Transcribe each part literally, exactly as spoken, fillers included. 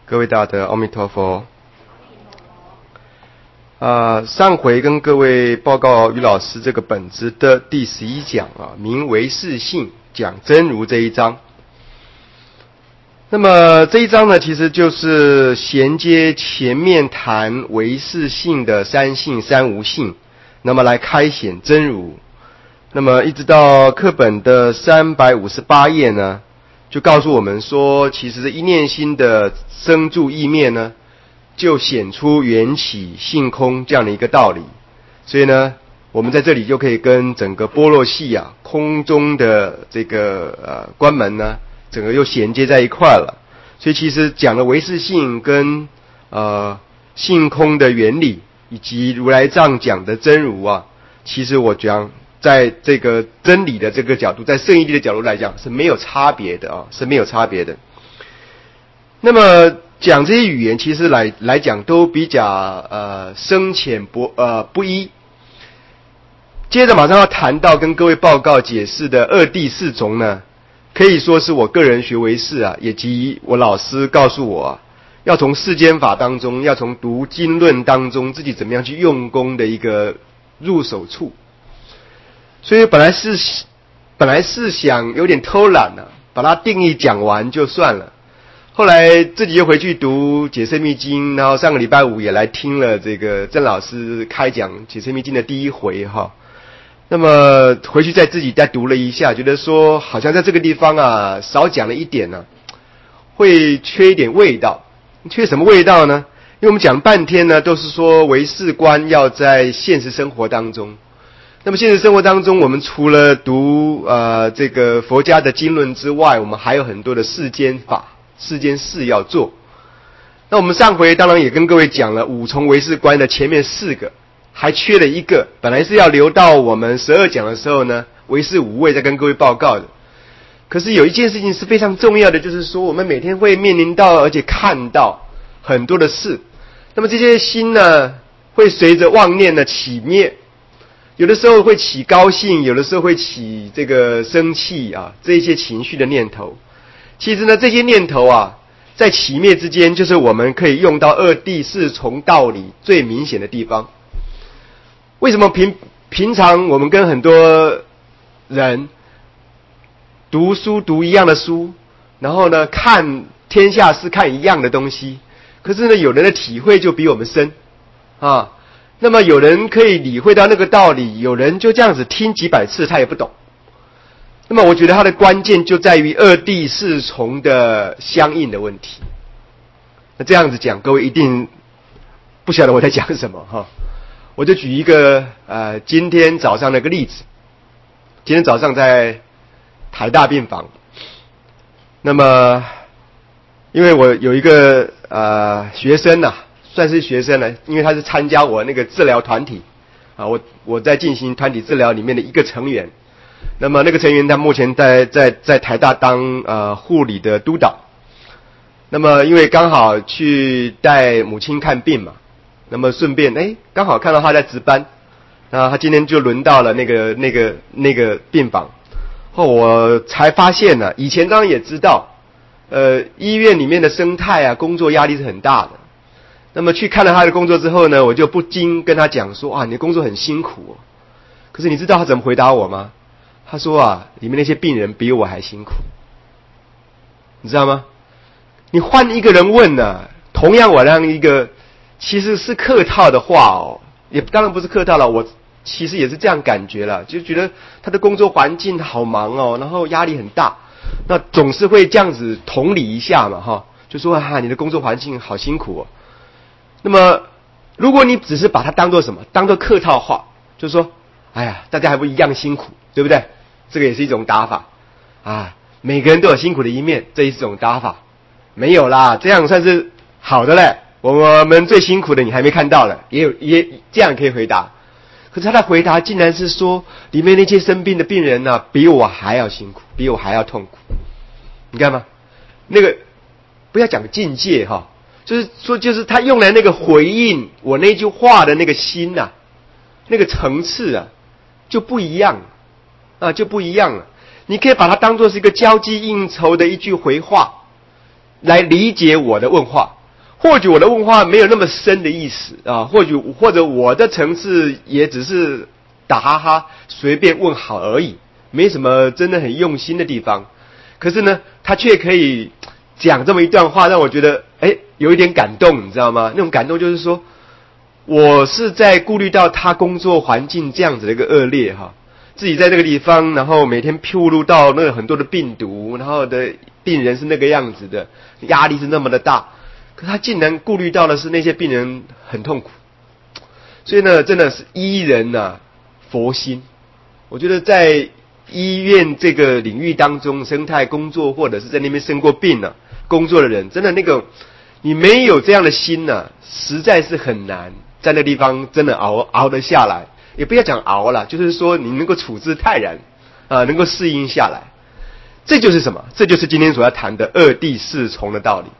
各位大德，阿弥陀佛。啊，上回跟各位报告于老师这个本子的第十一讲啊，名为是性，讲真如这一章。那么这一章呢，其实就是衔接前面谈唯是性的三性三无性，那么来开显真如。那么一直到课本的三百五十八页呢，就告诉我们说，其实一念心的生住意灭呢，就显出缘起性空这样的一个道理。所以呢，我们在这里就可以跟整个般若系啊空中的这个呃关门呢，整个又衔接在一块了。所以其实讲了唯是性跟呃性空的原理，以及如来藏讲的真如啊，其实我讲在这个真理的这个角度，在圣义力的角度来讲是没有差别的啊，是没有差别的。那么讲这些语言，其实来来讲都比较呃深浅不呃不一。接着马上要谈到跟各位报告解释的二谛四种呢，可以说是我个人学唯识啊，以及我老师告诉我啊，要从世间法当中，要从读经论当中，自己怎么样去用功的一个入手处。所以本来是本来是想有点偷懒啊，把它定义讲完就算了。后来自己又回去读解释密经，然后上个礼拜五也来听了这个郑老师开讲解释密经的第一回哈。那么回去再自己再读了一下，觉得说好像在这个地方啊少讲了一点呢、啊，会缺一点味道。缺什么味道呢？因为我们讲半天呢，都是说唯识观要在现实生活当中。那么现实生活当中，我们除了读呃这个佛家的经论之外，我们还有很多的世间法、世间事要做。那我们上回当然也跟各位讲了五重唯识观的前面四个，还缺了一个，本来是要留到我们十二讲的时候呢，唯识五位再跟各位报告的。可是有一件事情是非常重要的，就是说我们每天会面临到而且看到很多的事，那么这些心呢，会随着妄念的起灭。有的时候会起高兴，有的时候会起这个生气啊，这些情绪的念头。其实呢，这些念头啊，在起灭之间，就是我们可以用到二谛四重道理最明显的地方。为什么平平常我们跟很多人读书读一样的书，然后呢看天下事看一样的东西，可是呢有人的体会就比我们深啊。那么有人可以理会到那个道理，有人就这样子听几百次他也不懂。那么我觉得它的关键就在于二谛四重的相应的问题。那这样子讲，各位一定不晓得我在讲什么哈。我就举一个呃今天早上的一个例子。今天早上在台大病房，那么因为我有一个呃学生呐、啊。算是学生了，因为他是参加我那个治疗团体啊，我我在进行团体治疗里面的一个成员。那么那个成员他目前在在在台大当呃护理的督导。那么因为刚好去带母亲看病嘛，那么顺便哎刚好看到他在值班，那他今天就轮到了那个那个那个病房。后我才发现呢、啊，以前当然也知道，呃医院里面的生态啊，工作压力是很大的。那么去看了他的工作之后呢，我就不禁跟他讲说啊，你的工作很辛苦哦。可是你知道他怎么回答我吗？他说啊，里面那些病人比我还辛苦。你知道吗？你换一个人问呢、啊，同样我让一个其实是客套的话哦，也当然不是客套了，我其实也是这样感觉了，就觉得他的工作环境好忙哦，然后压力很大，那总是会这样子同理一下嘛哈，就说啊，你的工作环境好辛苦哦。那么如果你只是把它当作什么，当作客套话，就是说哎呀大家还不一样辛苦，对不对？这个也是一种打法啊，每个人都有辛苦的一面，这也是一种打法。没有啦，这样算是好的嘞，我们最辛苦的你还没看到了，也有也这样可以回答。可是他的回答竟然是说，里面那些生病的病人呢、啊，比我还要辛苦，比我还要痛苦。你看吗？那个不要讲境界哈，就是说，就是他用来那个回应我那句话的那个心呐、啊，那个层次啊，就不一样啊，就不一样了。你可以把它当作是一个交际应酬的一句回话， 来理解我的问话。或许我的问话没有那么深的意思啊，或许或者我的层次也只是打哈哈随便问好而已，没什么真的很用心的地方。可是呢，他却可以讲这么一段话，让我觉得哎有一点感动，你知道吗？那种感动就是说，我是在顾虑到他工作环境这样子的一个恶劣哈，自己在那个地方，然后每天暴露到那个很多的病毒，然后的病人是那个样子的，压力是那么的大。可他竟然顾虑到的是那些病人很痛苦，所以呢，真的是医人呐、啊，佛心。我觉得在医院这个领域当中，生态工作或者是在那边生过病啊工作的人，真的那个你没有这样的心呐、啊，实在是很难在那地方真的熬熬得下来。也不要讲熬了，就是说你能够处之泰然啊，能够适应下来。这就是什么？这就是今天所要谈的二谛四从的道理。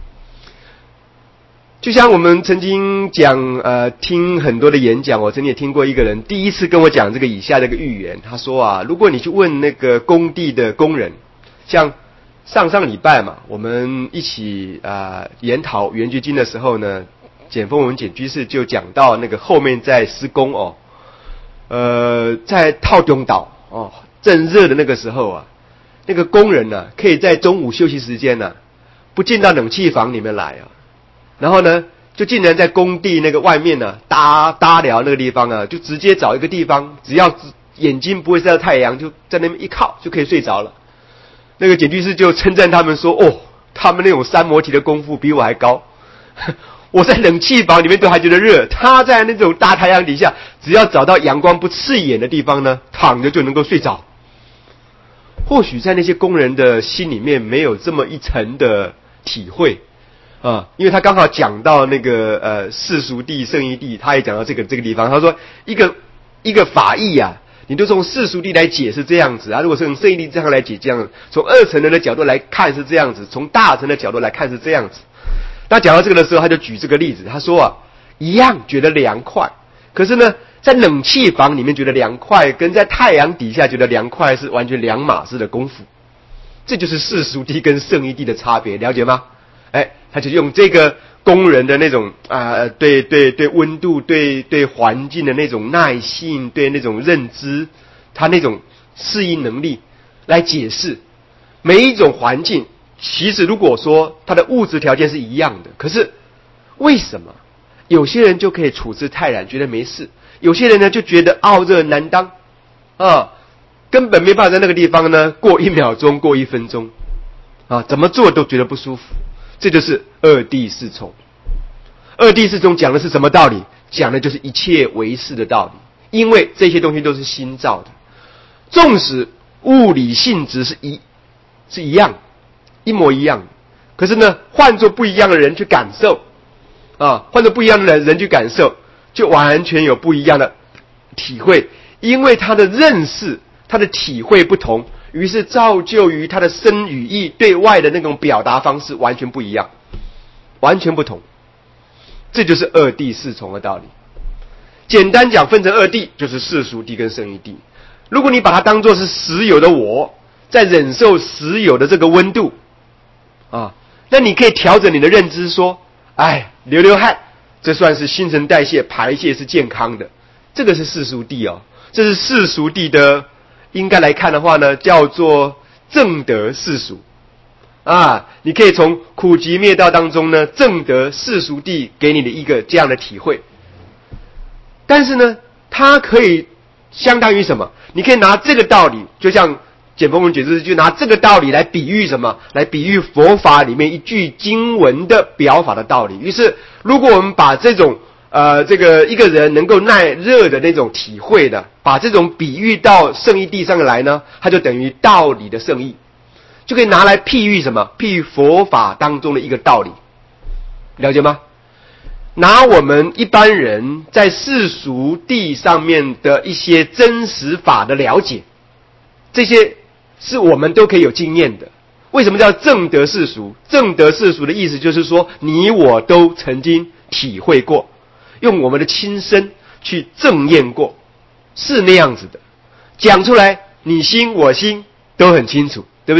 就像我们曾经讲，呃，听很多的演讲，我曾经也听过一个人第一次跟我讲这个以下的一个寓言。他说啊，如果你去问那个工地的工人，像上上礼拜嘛，我们一起啊、呃、研讨圆觉经的时候呢，简丰文简居士就讲到那个后面在施工哦，呃，在套中岛哦正热的那个时候啊，那个工人呢、啊，可以在中午休息时间呢、啊，不进到冷气房里面来啊。然后呢，就竟然在工地那个外面呢、啊，搭搭寮那个地方啊，就直接找一个地方，只要眼睛不会晒到太阳，就在那边一靠就可以睡着了。那个简居士就称赞他们说：“哦，他们那种三摩提的功夫比我还高。我在冷气房里面都还觉得热，他在那种大太阳底下，只要找到阳光不刺眼的地方呢，躺着就能够睡着。”或许在那些工人的心里面没有这么一层的体会。啊，因为他刚好讲到那个呃世俗谛、圣义谛，他也讲到这个这个地方。他说一个一个法义啊，你都从世俗谛来解是这样子啊，如果是从圣义谛这样来解这样，从二层人的角度来看是这样子，从大层的角度来看是这样子。那讲到这个的时候，他就举这个例子，他说啊，一样觉得凉快，可是呢，在冷气房里面觉得凉快，跟在太阳底下觉得凉快是完全两码事的功夫。这就是世俗谛跟圣义谛的差别，了解吗？哎，他就用这个工人的那种啊、呃，对对对温度、对对环境的那种耐性、对那种认知，他那种适应能力来解释每一种环境。其实如果说他的物质条件是一样的，可是为什么有些人就可以处之泰然，觉得没事；有些人呢就觉得傲热难当啊，根本没办法在那个地方呢过一秒钟、过一分钟啊，怎么做都觉得不舒服。这就是二谛四从。二谛四从讲的是什么道理？讲的就是一切唯识的道理。因为这些东西都是心造的，纵使物理性质是一是一样，一模一样，可是呢，换作不一样的人去感受啊，换作不一样的人人去感受，就完全有不一样的体会。因为他的认识、他的体会不同，于是造就于他的身语意对外的那种表达方式完全不一样，完全不同。这就是二谛四从的道理。简单讲，分成二谛，就是世俗谛跟圣义谛。如果你把它当作是实有的我，在忍受实有的这个温度啊，那你可以调整你的认知说，哎，流流汗，这算是新陈代谢排泄是健康的，这个是世俗谛哦，这是世俗谛的。应该来看的话呢，叫做正得世俗啊，你可以从苦集灭道当中呢，正得世俗谛给你的一个这样的体会。但是呢，它可以相当于什么？你可以拿这个道理，就像简丰文解释，就拿这个道理来比喻什么？来比喻佛法里面一句经文的表法的道理。于是，如果我们把这种呃，这个一个人能够耐热的那种体会的，把这种比喻到圣义谛上来呢，它就等于道理的圣义，就可以拿来譬喻什么？譬喻佛法当中的一个道理，了解吗？拿我们一般人在世俗谛上面的一些真实法的了解，这些是我们都可以有经验的。为什么叫正得世俗？正得世俗的意思就是说，你我都曾经体会过，用我们的亲身去证验过，是那样子的，讲出来你心我心都很清楚，对不对？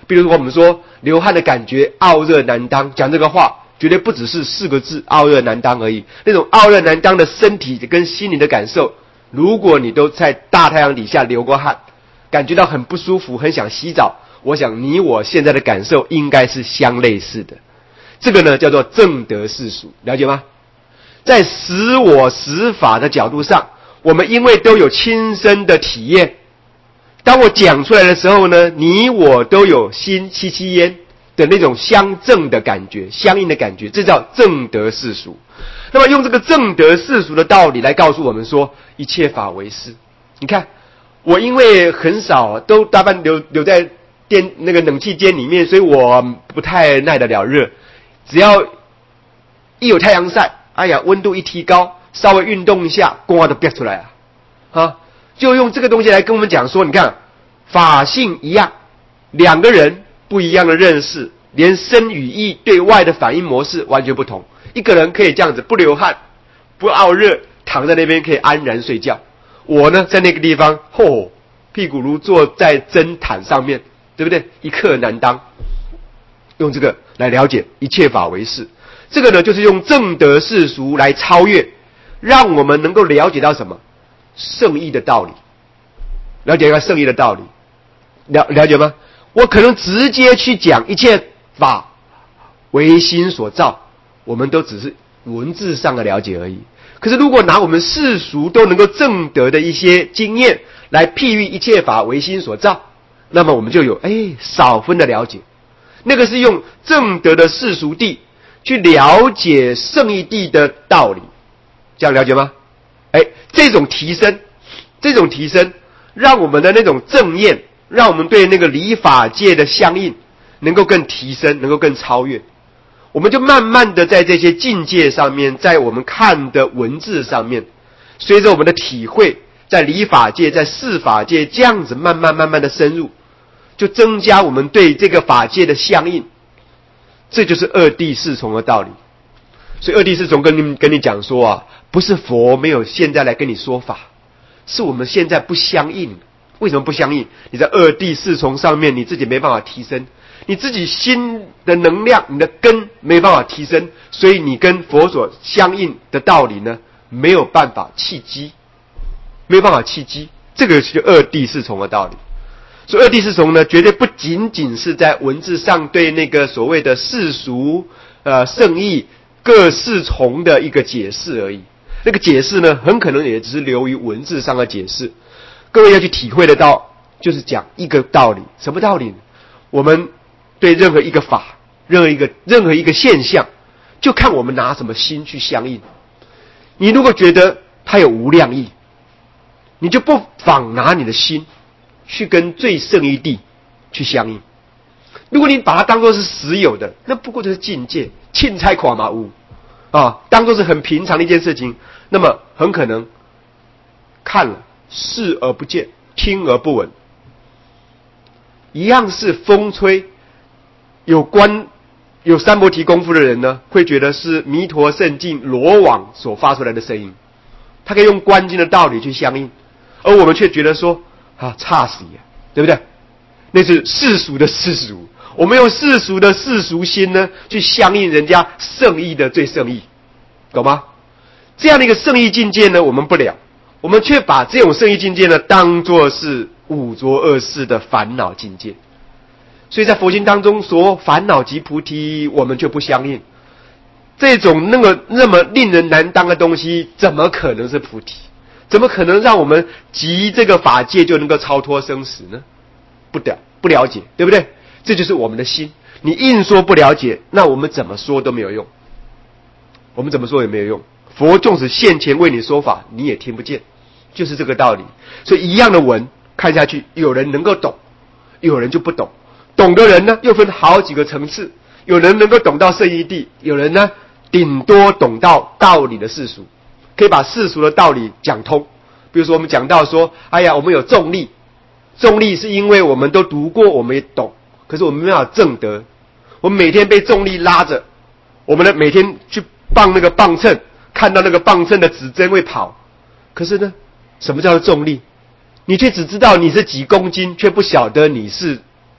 比如我们说流汗的感觉傲热难当，讲这个话绝对不只是四个字傲热难当而已，那种傲热难当的身体跟心灵的感受，如果你都在大太阳底下流过汗，感觉到很不舒服，很想洗澡，我想你我现在的感受应该是相类似的。这个呢叫做正德世俗，了解吗？在实我实法的角度上，我们因为都有亲身的体验，当我讲出来的时候呢，你我都有心戚戚焉的那种相正的感觉，相应的感觉，这叫正德世俗。那么用这个正德世俗的道理来告诉我们说，一切法为事。你看，我因为很少都大半留留在电那个冷气间里面，所以我不太耐得了热。只要一有太阳晒，哎呀，温度一提高，稍微运动一下，光都憋出来啊！啊，就用这个东西来跟我们讲说，你看，法性一样，两个人不一样的认识，连身语意对外的反应模式完全不同。一个人可以这样子不流汗、不傲热，躺在那边可以安然睡觉。我呢，在那个地方，吼，屁股如坐在针毯上面，对不对？一刻难当。用这个来了解一切法为事，这个呢就是用正德世俗来超越，让我们能够了解到什么圣义的道理，了解一个圣义的道理，了了解吗？我可能直接去讲一切法为心所造，我们都只是文字上的了解而已。可是如果拿我们世俗都能够正得的一些经验来譬喻一切法为心所造，那么我们就有哎少分的了解。那个是用正德的世俗谛去了解圣义谛的道理，这样了解吗？哎，这种提升，这种提升，让我们的那种正验，让我们对那个理法界的相应，能够更提升，能够更超越。我们就慢慢的在这些境界上面，在我们看的文字上面，随着我们的体会，在理法界，在事法界这样子慢慢慢慢的深入，就增加我们对这个法界的相应。这就是二谛四从的道理。所以二谛四从跟你跟你讲说啊，不是佛没有现在来跟你说法，是我们现在不相应。为什么不相应？你在二谛四从上面你自己没办法提升，你自己心的能量，你的根没办法提升，所以你跟佛所相应的道理呢，没有办法契机，没有办法契机。这个是二谛四从的道理。所以二谛四从呢，绝对不仅仅是在文字上对那个所谓的世俗、呃圣义各四从的一个解释而已。那个解释呢，很可能也只是流于文字上的解释。各位要去体会得到，就是讲一个道理。什么道理呢？我们对任何一个法、任何一个任何一个现象，就看我们拿什么心去相应。你如果觉得它有无量义，你就不妨拿你的心去跟最圣义谛去相应。如果你把它当作是实有的，那不过就是境界，钦差垮马屋啊，当作是很平常的一件事情，那么很可能看了视而不见，听而不闻，一样是风吹。有观有三摩提功夫的人呢，会觉得是弥陀圣境罗网所发出来的声音，他可以用观经的道理去相应，而我们却觉得说啊，差死呀，对不对？那是世俗的世俗，我们用世俗的世俗心呢，去相应人家圣义的最圣义，懂吗？这样的一个圣义境界呢，我们不了，我们却把这种圣义境界呢，当作是五浊恶世的烦恼境界。所以在佛经当中说烦恼即菩提，我们却不相应。这种那么那么令人难当的东西，怎么可能是菩提？怎么可能让我们集这个法界就能够超脱生死呢？不了不了解，对不对？这就是我们的心。你硬说不了解，那我们怎么说都没有用。我们怎么说也没有用。佛纵使现前为你说法，你也听不见，就是这个道理。所以一样的文看下去，有人能够懂，有人就不懂。懂的人呢，又分好几个层次，有人能够懂到圣义谛，有人呢，顶多懂到道理的世俗，可以把世俗的道理讲通。比如说我们讲到说，哎呀，我们有重力，重力是因为我们都读过，我们也懂，可是我们没有正德。我们每天被重力拉着，我们呢每天去磅那个磅秤，看到那个磅秤的指针会跑，可是呢，什么叫做重力？你却只知道你是几公斤，却不晓得你是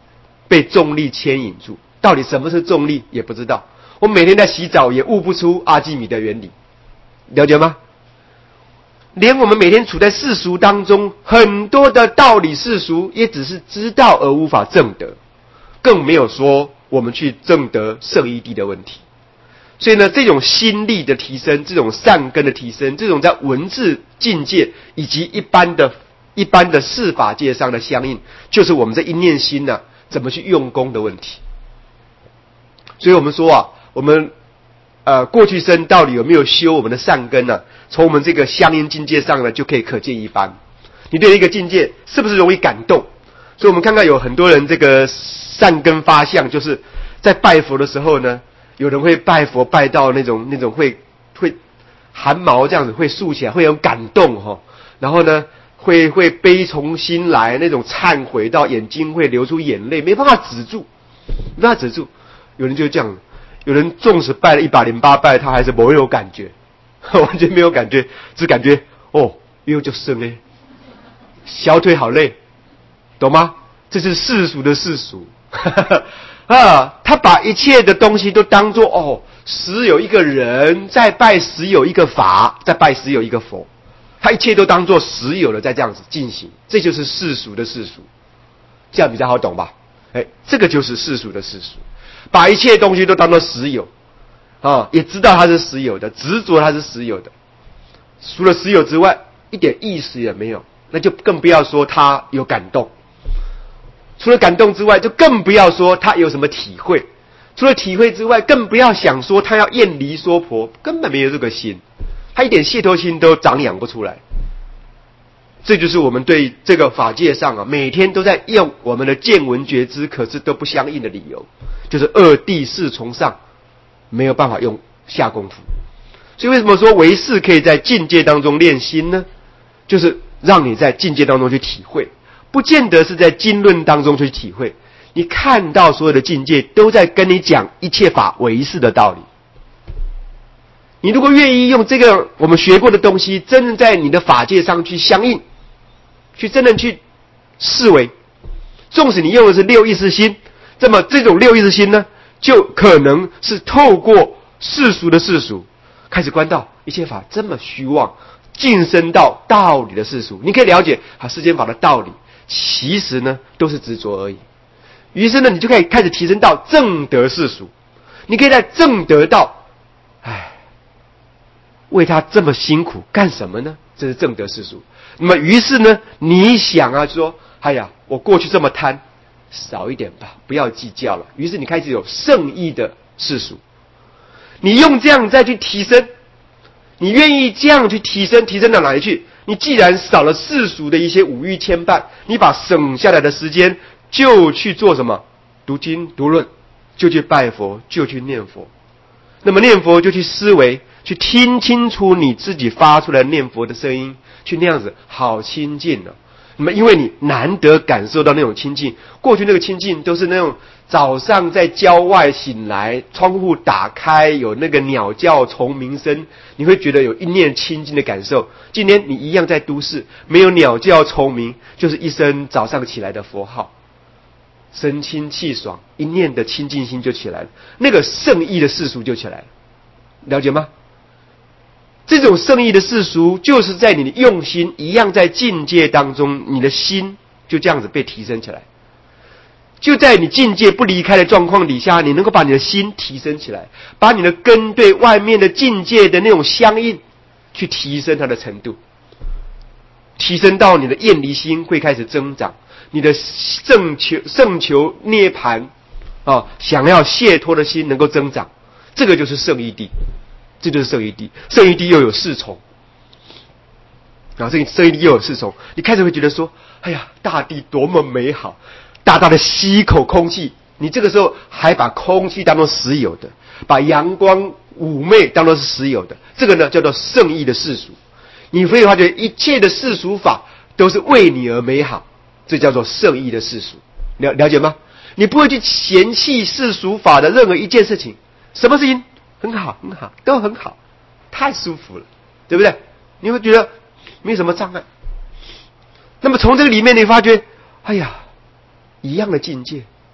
被重力牵引住。到底什么是重力也不知道。我每天在洗澡也悟不出阿基米德原理，了解吗？连我们每天处在世俗当中，很多的道理世俗也只是知道而无法证得，更没有说我们去证得圣义谛的问题。所以呢，这种心力的提升，这种善根的提升，这种在文字境界以及一般的一般的事法界上的相应，就是我们这一念心呢、啊、怎么去用功的问题。所以我们说啊，我们呃过去生到底有没有修我们的善根呢、啊？从我们这个相应境界上呢，就可以可见一斑。你对一个境界是不是容易感动？所以我们看看有很多人这个善根发相，就是在拜佛的时候呢，有人会拜佛拜到那种那种会会汗毛这样子会竖起来，会有感动哈、哦。然后呢，会会悲从心来，那种忏悔到眼睛会流出眼泪，没办法止住，没办法止住。有人就这样，有人纵使拜了一百零八拜，他还是没有感觉，完全没有感觉，只感觉哦，又就生哎，小腿好累，懂吗？这是世俗的世俗啊！他把一切的东西都当作哦，实有一个人在拜，实有一个法在拜，实有一个佛，他一切都当作实有的在这样子进行，这就是世俗的世俗，这样比较好懂吧？哎，这个就是世俗的世俗。把一切东西都当作实有啊，也知道它是实有的，执着它是实有的，除了实有之外一点意识也没有，那就更不要说他有感动。除了感动之外，就更不要说他有什么体会。除了体会之外，更不要想说他要厌离娑婆，根本没有这个心，他一点解脱心都长养不出来。这就是我们对这个法界上啊，每天都在用我们的见闻觉知，可是都不相应的理由，就是二谛四重上没有办法用下功夫。所以为什么说唯识可以在境界当中练心呢？就是让你在境界当中去体会，不见得是在经论当中去体会。你看到所有的境界都在跟你讲一切法唯识的道理。你如果愿意用这个我们学过的东西，真正在你的法界上去相应，去真正去思维，纵使你用的是六意识心，那么这种六意识心呢，就可能是透过世俗的世俗，开始观到一切法这么虚妄，晋升到道理的世俗。你可以了解啊，世间法的道理，其实呢都是执着而已。于是呢，你就可以开始提升到正德世俗。你可以在正德道，唉，为他这么辛苦干什么呢？这是正德世俗。那么于是呢，你想啊说，哎呀，我过去这么贪，少一点吧，不要计较了。于是你开始有圣意的世俗，你用这样再去提升，你愿意这样去提升，提升到哪里去？你既然少了世俗的一些五欲牵绊，你把省下来的时间就去做什么？读经读论，就去拜佛，就去念佛。那么念佛就去思维，去听清楚你自己发出来念佛的声音，去那样子好亲近了、啊。那么因为你难得感受到那种亲近，过去那个亲近都是那种早上在郊外醒来，窗户打开有那个鸟叫虫鸣声，你会觉得有一念亲近的感受。今天你一样在都市，没有鸟叫虫鸣，就是一声早上起来的佛号，神清气爽，一念的清净心就起来了，那个圣意的世俗就起来了，了解吗？这种圣意的世俗，就是在你的用心一样，在境界当中，你的心就这样子被提升起来。就在你境界不离开的状况底下，你能够把你的心提升起来，把你的根对外面的境界的那种相应，去提升它的程度，提升到你的厌离心会开始增长，你的圣求圣求涅槃啊，想要解脱的心能够增长，这个就是圣义谛。这就是圣义谛，圣义谛又有四重，然后这圣义谛又有四重，你开始会觉得说，哎呀，大地多么美好，大大的吸一口空气，你这个时候还把空气当作实有的，把阳光妩媚当作是实有的，这个呢叫做圣义的世俗。你会发觉一切的世俗法都是为你而美好，这叫做圣义的世俗，了了解吗？你不会去嫌弃世俗法的任何一件事情，什么事情很好很好，都很好，太舒服了，对不对？你会觉得没什么障碍。那么从这个里面你发觉，哎呀，一样的境界，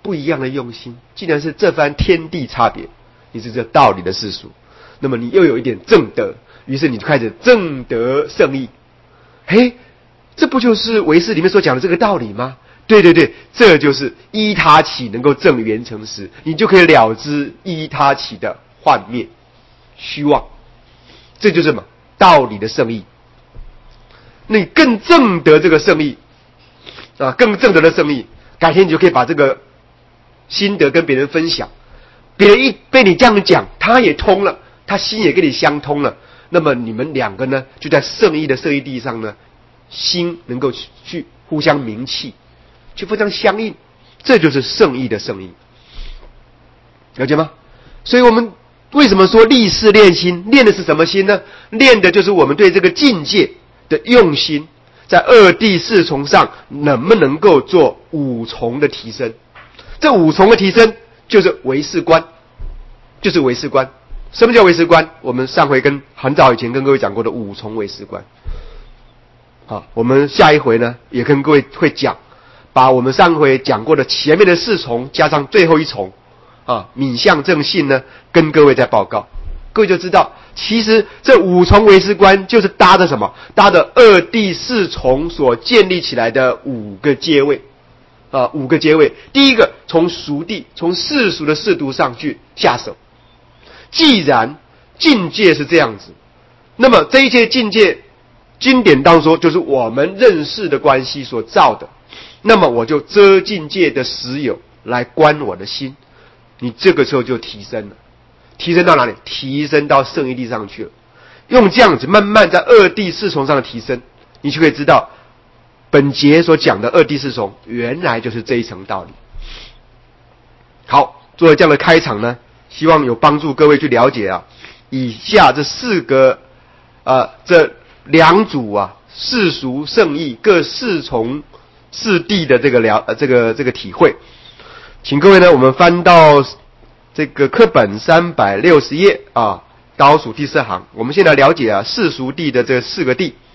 不一样的用心，既然是这番天地差别，你是这道理的世俗，那么你又有一点正德，于是你就开始正德圣义。嘿，这不就是唯识里面所讲的这个道理吗？对对对，这就是依他起能够正圆成实，你就可以了知依他起的幻灭虚妄，这就是什么道理的圣义。那你更正得这个圣义啊，更正得的圣义，改天你就可以把这个心得跟别人分享，别人一被你这样讲，他也通了，他心也跟你相通了，那么你们两个呢，就在圣义的圣义地上呢，心能够去去互相明契，去互相相应，这就是圣义的圣义，了解吗？所以我们为什么说立誓练心？练的是什么心呢？练的就是我们对这个境界的用心，在二谛四重上能不能够做五重的提升？这五重的提升就是唯识观，就是唯识观。什么叫唯识观？我们上回跟很早以前跟各位讲过的五重唯识观。好，我们下一回呢也跟各位会讲，把我们上回讲过的前面的四重加上最后一重啊，泯相正信呢，跟各位再报告，各位就知道，其实这五重唯识观就是搭的什么？搭的二谛四重所建立起来的五个阶位啊，五个阶位。第一个，从俗谛，从世俗的世俗上去下手。既然境界是这样子，那么这一切境界，经典当说就是我们认识的关系所造的，那么我就遮境界的实有来观我的心，你这个时候就提升了，提升到哪里？提升到圣义地上去了。用这样子慢慢在二谛四重上的提升，你就可以知道本节所讲的二谛四重原来就是这一层道理。好，作为这样的开场呢，希望有帮助各位去了解啊，以下这四个呃这两组啊世俗圣义各四重四谛的这个了呃这个这个体会。请各位呢，我们翻到这个课本三百六十页啊，倒数第四行，我们现在了解啊世俗谛的这四个谛。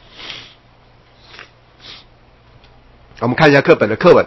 我们看一下课本的课文，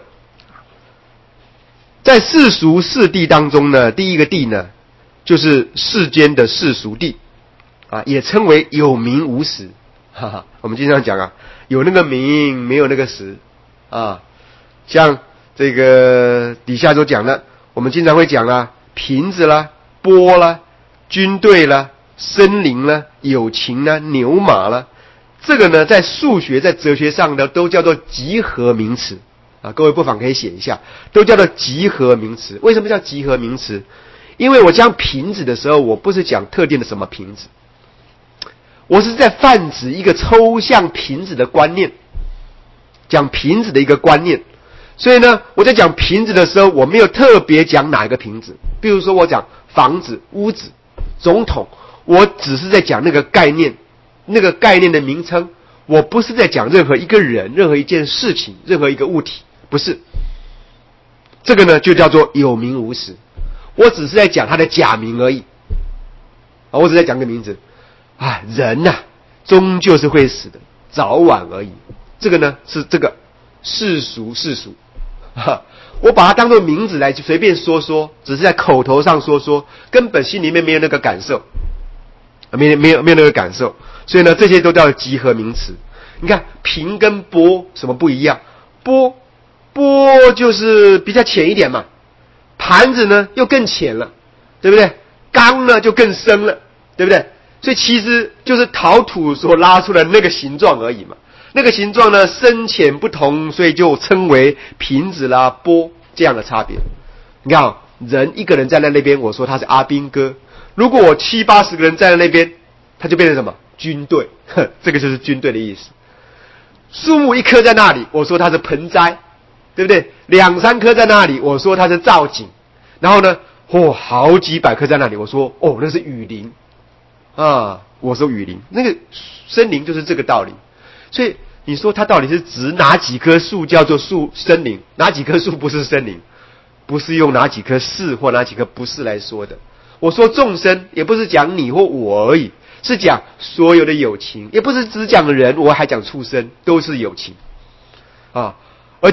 在世俗四谛当中呢，第一个谛呢，就是世间的世俗谛啊，也称为有名无实。哈哈，我们经常讲啊，有那个名，没有那个实啊。像这个底下都讲了，我们经常会讲啦，瓶子啦、钵啦、军队啦、森林啦、友情啦、牛马啦，这个呢，在数学、在哲学上呢，都叫做集合名词啊。各位不妨可以写一下，都叫做集合名词。为什么叫集合名词？因为我讲瓶子的时候，我不是讲特定的什么瓶子，我是在泛指一个抽象瓶子的观念，讲瓶子的一个观念。所以呢，我在讲瓶子的时候，我没有特别讲哪一个瓶子。比如说我讲房子、屋子、总统，我只是在讲那个概念，那个概念的名称，我不是在讲任何一个人、任何一件事情、任何一个物体，不是。这个呢就叫做有名无实，我只是在讲它的假名而已啊，我只是在讲个名字啊，人呐、啊，终究是会死的，早晚而已。这个呢是这个世俗世俗。我把它当作名字来随便说说，只是在口头上说说，根本心里面没有那个感受，没有没有没有那个感受，所以呢，这些都叫集合名词。你看瓶跟钵什么不一样？钵钵就是比较浅一点嘛，盘子呢又更浅了，对不对？缸呢就更深了，对不对？所以其实就是陶土所拉出来的那个形状而已嘛。那个形状呢深浅不同，所以就称为瓶子啦、钵这样的差别。你看、哦、人一个人站在那边，我说他是阿兵哥；如果我七八十个人站在那边，他就变成什么？军队。这个就是军队的意思。树木一棵在那里，我说它是盆栽，对不对？两三棵在那里，我说它是造景。然后呢，哦，好几百棵在那里，我说哦，那是雨林啊，我说雨林，那个森林就是这个道理。所以你说它到底是指哪几棵树叫做树森林，哪几棵树不是森林？不是用哪几棵是或哪几棵不是来说的。我说众生也不是讲你或我而已，是讲所有的有情，也不是只讲人，我还讲畜生，都是有情啊。而且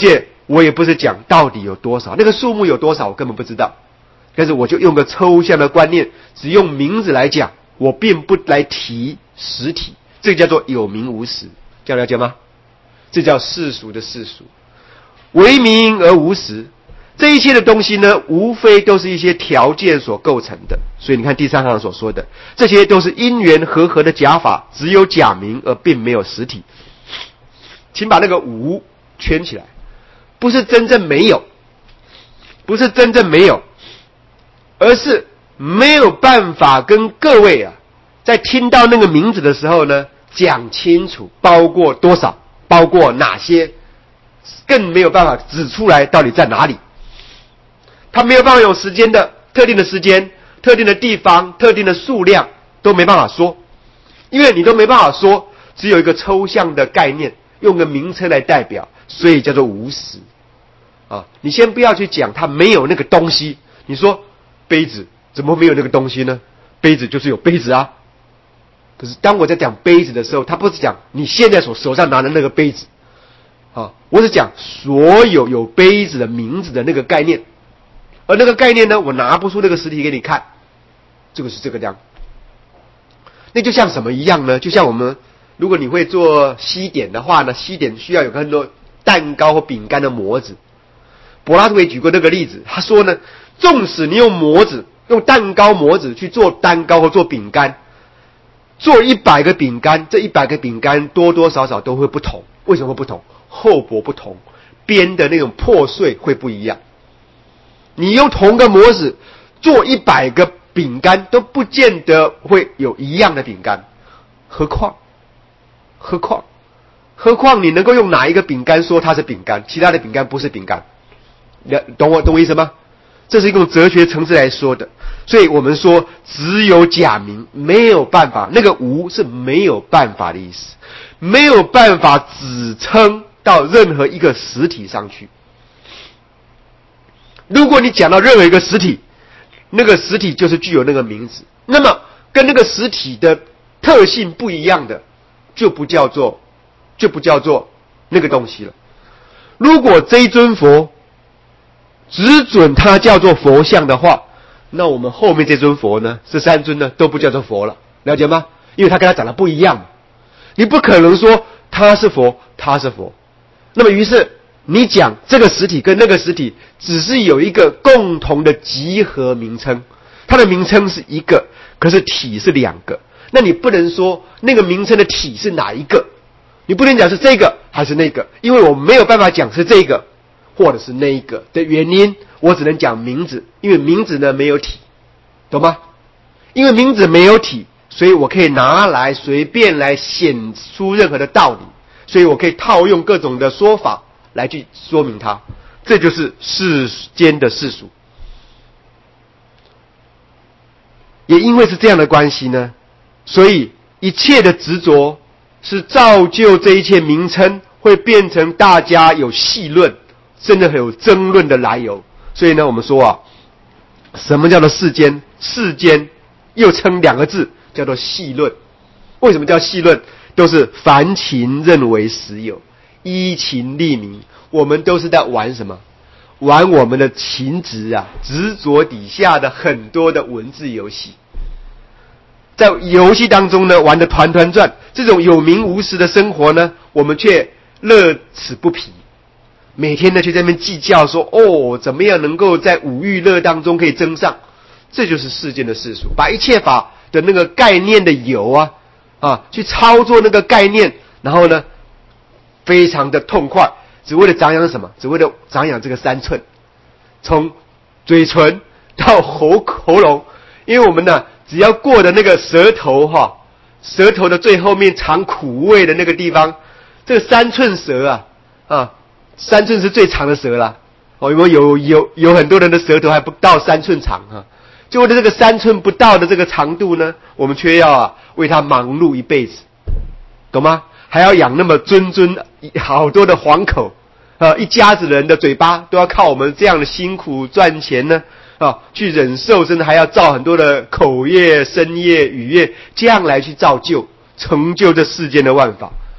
我也不是讲到底有多少，那个数目有多少我根本不知道，但是我就用个抽象的观念，只用名字来讲，我并不来提实体，这个叫做有名无实，这样了解吗？这叫世俗的世俗，为名而无实。这一切的东西呢，无非都是一些条件所构成的。所以你看第三行所说的，这些都是因缘和合的假法，只有假名而并没有实体。请把那个无圈起来，不是真正没有，不是真正没有，而是没有办法跟各位啊，在听到那个名字的时候呢，讲清楚包括多少，包括哪些，更没有办法指出来到底在哪里。他没有办法用时间的特定的时间、特定的地方、特定的数量都没办法说，因为你都没办法说，只有一个抽象的概念，用个名称来代表，所以叫做无实啊。你先不要去讲它没有那个东西，你说杯子怎么没有那个东西呢？杯子就是有杯子啊。可是当我在讲杯子的时候，他不是讲你现在所手上拿的那个杯子啊，我是讲所有有杯子的名字的那个概念。而那个概念呢，我拿不出那个实体给你看，这个是这个样。那就像什么一样呢？就像我们，如果你会做西点的话呢，西点需要有很多蛋糕或饼干的模子。柏拉图也举过那个例子，他说呢，纵使你用模子，用蛋糕模子去做蛋糕或做饼干，做一百个饼干，这一百个饼干多多少少都会不同。为什么会不同？厚薄不同，边的那种破碎会不一样。你用同个模子做一百个饼干，都不见得会有一样的饼干，何况，何况，何况你能够用哪一个饼干说它是饼干，其他的饼干不是饼干？懂我懂我意思吗？这是用哲学层次来说的，所以我们说只有假名，没有办法，那个无是没有办法的意思，没有办法指称到任何一个实体上去。如果你讲到任何一个实体，那个实体就是具有那个名字，那么跟那个实体的特性不一样的，就不叫做就不叫做那个东西了。如果这一尊佛只准它叫做佛像的话，那我们后面这尊佛呢，这三尊呢都不叫做佛了，了解吗？因为它跟它长得不一样，你不可能说它是佛，它是佛。那么于是你讲这个实体跟那个实体只是有一个共同的集合名称，它的名称是一个，可是体是两个。那你不能说那个名称的体是哪一个，你不能讲是这个还是那个，因为我没有办法讲是这个或者是那一个的原因，我只能讲名字，因为名字呢没有体，懂吗？因为名字没有体，所以我可以拿来随便来显出任何的道理，所以我可以套用各种的说法来去说明它，这就是世间的世俗。也因为是这样的关系呢，所以一切的执着是造就这一切名称会变成大家有戏论，甚至有争论的来由。所以呢，我们说啊，什么叫做世间？世间又称两个字叫做戏论。为什么叫戏论？都是凡情认为实有，依情立名。我们都是在玩什么？玩我们的情执啊，执着底下的很多的文字游戏。在游戏当中呢，玩得团团转，这种有名无实的生活呢，我们却乐此不疲。每天呢，去在那边计较说，哦，怎么样能够在五欲乐当中可以增上？这就是世间的世俗，把一切法的那个概念的有啊啊，去操作那个概念，然后呢，非常的痛快，只为了长养什么？只为了长养这个三寸，从嘴唇到喉喉咙，因为我们呢，只要过的那个舌头哈，舌头的最后面尝苦味的那个地方，这个三寸舌啊啊。三寸是最长的舌啦，哦，因为有有有很多人的舌头还不到三寸长啊，就为了这个三寸不到的这个长度呢，我们却要啊为它忙碌一辈子，懂吗？还要养那么谆谆好多的黄口啊，一家子人的嘴巴都要靠我们这样的辛苦赚钱呢啊，去忍受，甚至还要造很多的口业、身业、语业，这样来去造就成就这世间的万法。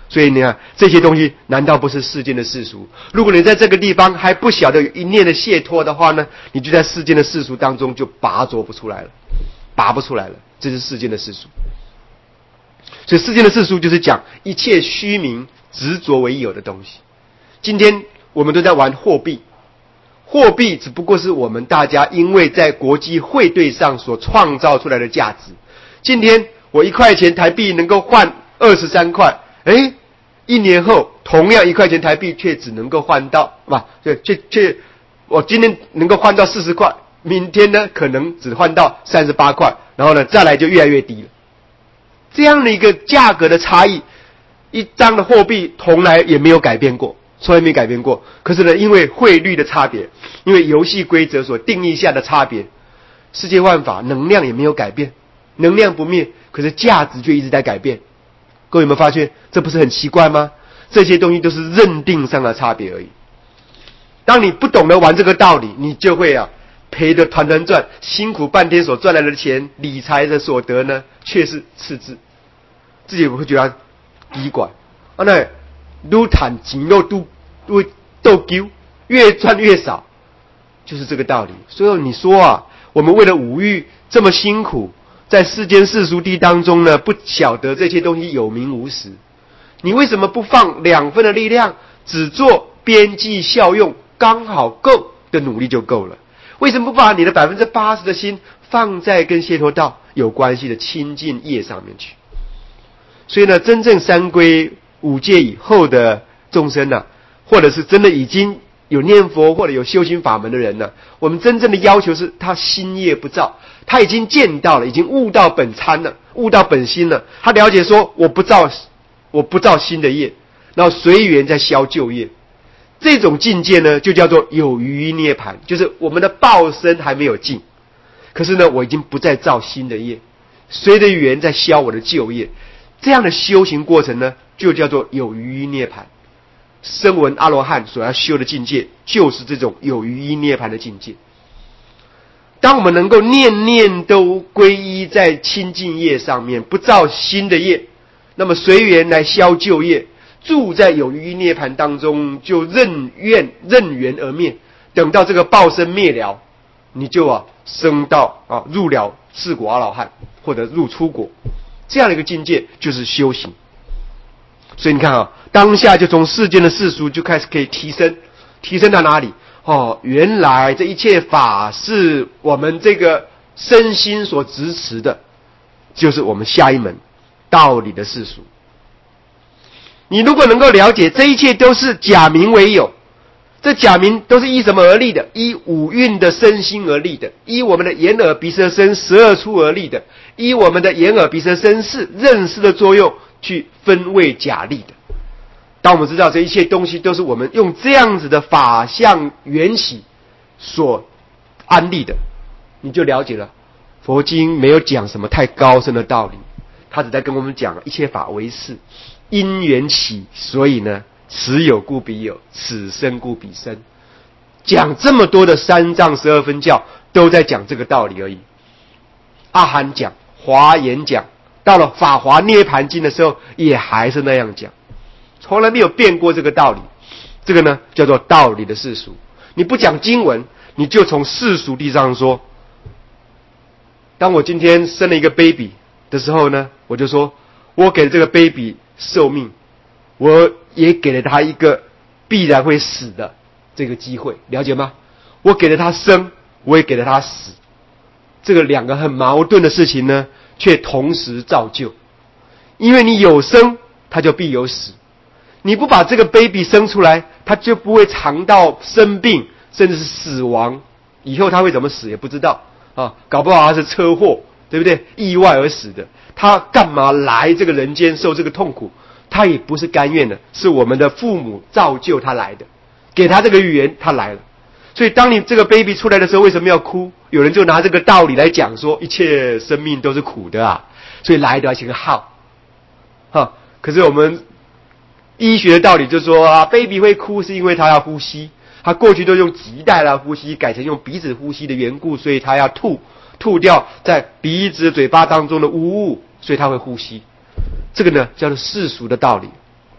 所以你看这些东西难道不是世间的世俗？如果你在这个地方还不晓得有一念的解脱的话呢，你就在世间的世俗当中就拔擢不出来了，拔不出来了。这是世间的世俗。所以世间的世俗就是讲一切虚名执着为有的东西。今天我们都在玩货币，货币只不过是我们大家因为在国际汇兑上所创造出来的价值。今天我一块钱台币能够换二十三块，诶，一年后同样一块钱台币却只能够换到，吧，却却我今天能够换到四十块，明天呢可能只换到三十八块，然后呢再来就越来越低了。这样的一个价格的差异，一张的货币从来也没有改变过，从来没改变过。可是呢，因为汇率的差别，因为游戏规则所定义下的差别，世界万法能量也没有改变，能量不灭，可是价值却一直在改变。各位有没有发现，这不是很奇怪吗？这些东西都是认定上的差别而已。当你不懂得玩这个道理，你就会啊赔得团团转，辛苦半天所赚来的钱，理财的所得呢，却是赤字，自己会觉得奇怪。啊，那愈赚钱又都都斗丢，越赚越少，就是这个道理。所以你说啊，我们为了五欲这么辛苦，在世间世俗地当中呢，不晓得这些东西有名无实，你为什么不放两分的力量，只做边际效用刚好够的努力就够了？为什么不把你的百分之八十的心放在跟解脱道有关系的清净业上面去？所以呢，真正三归五戒以后的众生呢、啊，或者是真的已经有念佛或者有修行法门的人呢，我们真正的要求是他心业不造，他已经见到了，已经悟到本参了，悟到本心了，他了解说我不造我不造新的业，然后随缘在消旧业。这种境界呢，就叫做有余涅槃，就是我们的报身还没有尽，可是呢，我已经不再造新的业，随着缘在消我的旧业。这样的修行过程呢，就叫做有余涅槃。声闻阿罗汉所要修的境界，就是这种有余涅槃的境界。当我们能够念念都归依在清净业上面，不造新的业，那么随缘来消旧业，住在有余涅槃当中，就任愿任缘而灭。等到这个报身灭了，你就啊升到啊入了四果阿罗汉，或者入初果，这样的一个境界就是修行。所以你看啊，当下就从世间的世俗就开始可以提升，提升到哪里？哦，原来这一切法是我们这个身心所执持的，就是我们下一门道理的世俗。你如果能够了解这一切都是假名为有，这假名都是依什么而立的？依五蕴的身心而立的，依我们的眼耳鼻舌身十二处而立的，依我们的眼耳鼻舌身识认识的作用去分位假立的。当我们知道这一切东西都是我们用这样子的法相缘起所安立的，你就了解了佛经没有讲什么太高深的道理，他只在跟我们讲一切法为事，因缘起，所以呢此有故彼有，此生故彼生。讲这么多的三藏十二分教都在讲这个道理而已。阿含讲，华严讲，到了法华涅槃经的时候也还是那样讲，从来没有变过这个道理。这个呢叫做道理的世俗。你不讲经文，你就从世俗地上说。当我今天生了一个 baby 的时候呢，我就说我给了这个 baby 寿命，我也给了他一个必然会死的这个机会，了解吗？我给了他生，我也给了他死，这个两个很矛盾的事情呢，却同时造就。因为你有生，他就必有死。你不把这个 baby 生出来，他就不会尝到生病，甚至是死亡。以后他会怎么死也不知道啊，搞不好他是车祸，对不对？意外而死的，他干嘛来这个人间受这个痛苦？他也不是甘愿的，是我们的父母造就他来的，给他这个语言，他来了。所以当你这个 baby 出来的时候，为什么要哭？有人就拿这个道理来讲说，一切生命都是苦的啊，所以来的要先耗。哈，可是我们医学的道理就是说啊 ，baby 会哭是因为他要呼吸，他过去都用脐带来呼吸，改成用鼻子呼吸的缘故，所以他要吐，吐掉在鼻子、嘴巴当中的污物，所以他会呼吸。这个呢叫做世俗的道理。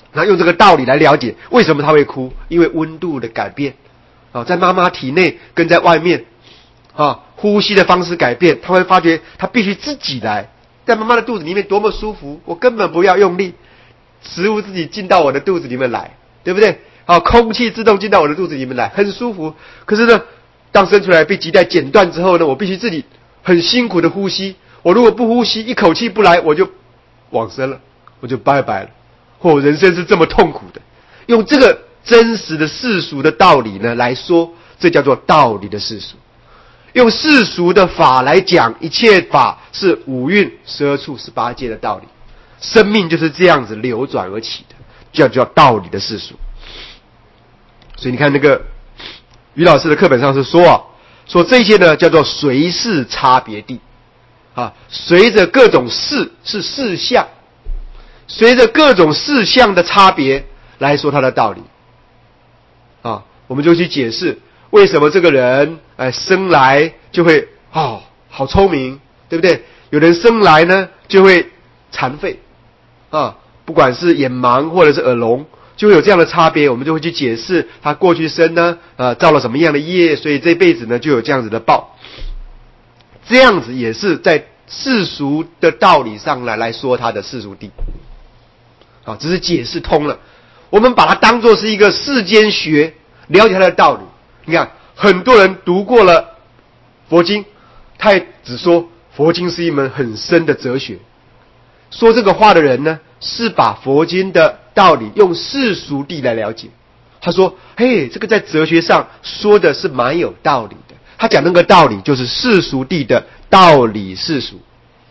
然后用这个道理来了解为什么他会哭，因为温度的改变啊，在妈妈体内跟在外面啊，呼吸的方式改变，他会发觉他必须自己来，在妈妈的肚子里面多么舒服，我根本不要用力，食物自己进到我的肚子里面来，对不对？好，空气自动进到我的肚子里面来，很舒服。可是呢，当生出来被脐带剪断之后呢，我必须自己很辛苦的呼吸，我如果不呼吸，一口气不来，我就往生了，我就拜拜了。或、哦、人生是这么痛苦的，用这个真实的世俗的道理呢来说，这叫做道理的世俗。用世俗的法来讲，一切法是五蕴十二处十八界的道理，生命就是这样子流转而起的，叫叫道理的世俗。所以你看那个于老师的课本上是说啊，说这些呢叫做随事差别地啊，随着各种事是事项，随着各种事项的差别来说它的道理啊，我们就去解释为什么这个人哎生来就会哦好聪明，对不对？有人生来呢就会残废啊，不管是眼盲或者是耳聋，就会有这样的差别，我们就会去解释他过去生呢呃造了什么样的业，所以这辈子呢就有这样子的报。这样子也是在世俗的道理上来来说他的世俗谛啊，只是解释通了。我们把它当作是一个世间学，了解它的道理。你看很多人读过了佛经，他也只说佛经是一门很深的哲学。说这个话的人呢，是把佛经的道理用世俗谛来了解。他说嘿，这个在哲学上说的是蛮有道理的，他讲那个道理就是世俗谛的道理世俗。